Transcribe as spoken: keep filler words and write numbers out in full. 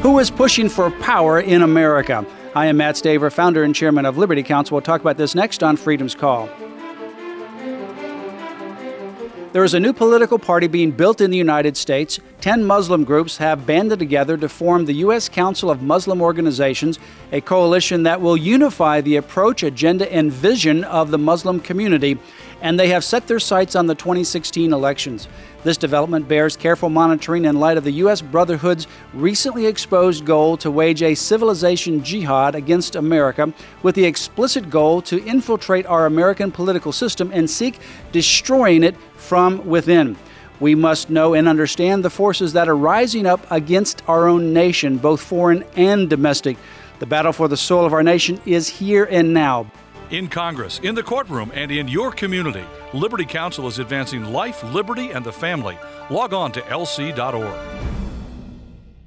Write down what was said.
Who is pushing for power in America? I am Matt Staver, founder and chairman of Liberty Counsel. We'll talk about this next on Freedom's Call. There is a new political party being built in the United States. Ten Muslim groups have banded together to form the U S Council of Muslim Organizations, a coalition that will unify the approach, agenda, and vision of the Muslim community, and they have set their sights on the twenty sixteen elections. This development bears careful monitoring in light of the U S Brotherhood's recently exposed goal to wage a civilization jihad against America with the explicit goal to infiltrate our American political system and seek destroying it from within. We must know and understand the forces that are rising up against our own nation, both foreign and domestic. The battle for the soul of our nation is here and now. In Congress, in the courtroom, and in your community, Liberty Counsel is advancing life, liberty, and the family. Log on to L C dot org.